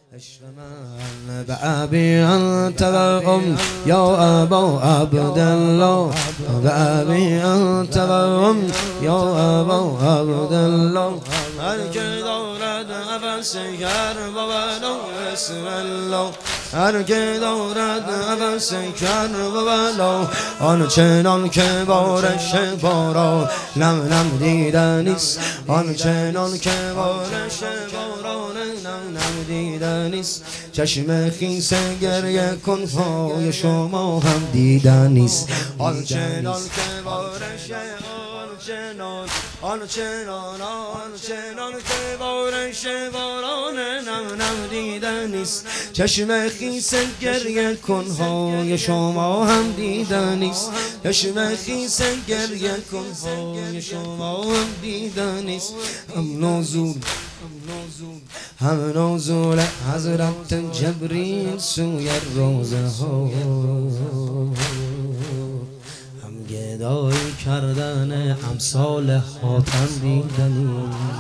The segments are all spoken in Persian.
عشق من به ابی انت و ام یا ابا عبدالله، به ابی انت و ام یا ابا عبدالله. هر که دارد نفس کربلا بسم الله، هر که دارد نفس کربلا، آن چنان که بارش باران نم نم دیدنیست، آن چنان که بارش باران نم نم دیدنیست. چشم خیس گریه کن پای شما هم دیدنیست، آن چنان که بارش آن چنان که بارش باران نم نم دیدنیست. چشم خیس گریه کن های شما هم دیدنیست، چشم خیس گریه کن های شما هم دیدنیست. هم نزول حضرت جبریل سوی روزه ها، هم گدایی کردن امثال حاتم دیدنی،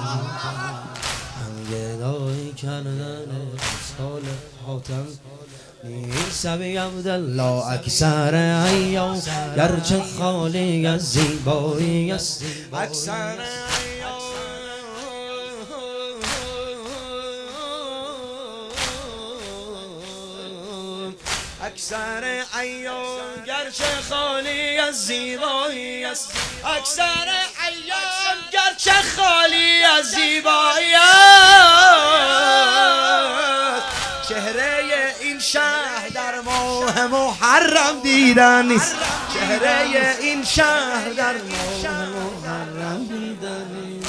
هم گدایی کردن امثال حاتم. نیست ابی عبدالله اکثر ایام گرچه خالی از زیبایی است، اکثر اکثر ایام گرچه خالی از زیبایی است، اکثر ایام گرچه خالی از زیبایی است. چهره این شهر در ماه محرم دیدن نیست، چهره این شهر در ماه محرم دیدن نیست.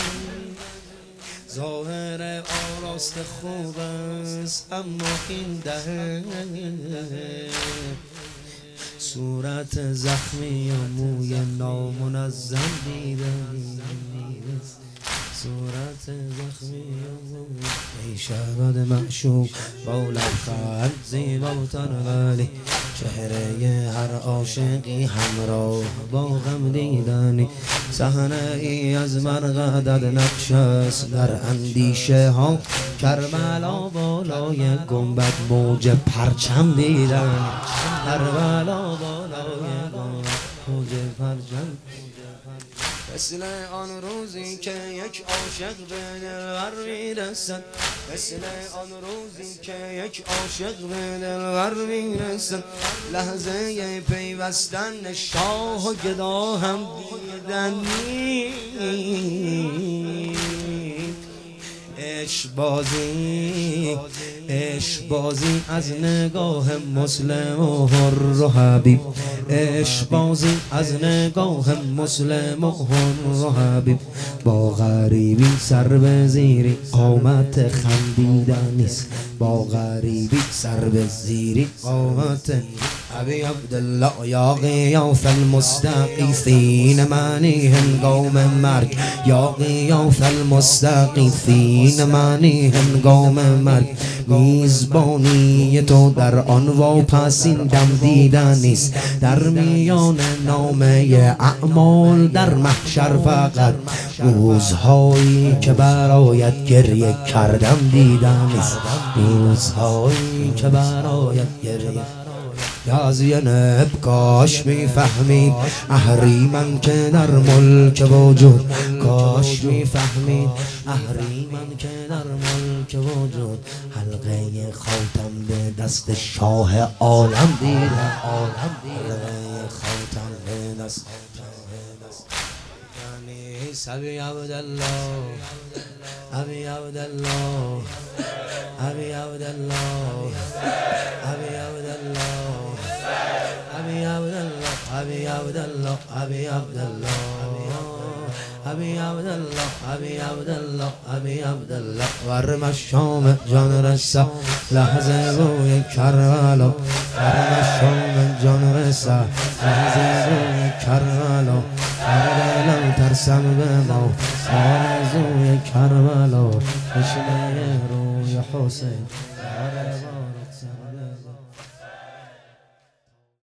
ظاهر آراست خوب است اما این دهن، صورت زخمی و موی نامنظم دیدن، صورت زخمی و موی. ای شهرد معشوق با لبخند زیباتر، ولی چهره هر عاشقی همراه با غم دیدنی. صحنه ای از مرقدت نقش است در اندیشه ها، کربلا بالای گنبد موج پرچم دیدن، کربلا بالای گنبد موج پرچم. مثل آن روزی که یک عاشق به دلبر میرسد، مثل آن روزی که یک عاشق به دلبر میرسد. لحظه پیوستن شاه و گدا هم دیدنی، عشق بازی از نگاه مسلم و حر و حبیب، عشق بازی از نگاه مسلم و حر و حبیب. با غریبی سر به زیری قامت خندیدن نیست، با غریبی سر به زیری قامت. ابی عبدالله یا غیاث المستغیثین معنی هنگام مرگ، یا غیاث المستغیثین معنی هنگام مرگ. میزبانی تو در آن واپسین دم دیدن نیست، در میان نامه اعمال در محشر فقط روزهایی که برایت گریه کردم دیدن نیست، روزهایی که برایت گریه. یا زینب کاش میفهمید اهریمن که در ملک وجود، کاش میفهمید اهریمن که در ملک وجود. حلقه خاتم به دست شاه عالم دیدن، حلقه خاتم به دست ابی عبدالله، ابی عبدالله، ابی عبدالله، ابی عبدالله، ابی عبدالله، ابی عبدالله، ابی عبدالله، ابی عبدالله، ابی عبدالله، ابی عبدالله. ورم شام جان رسا لحظه روی کربلا، ورم شام جان رسا لحظه روی کربلا. دلم ترسم به ما آرزوی کربلا، تشنه روی حسین.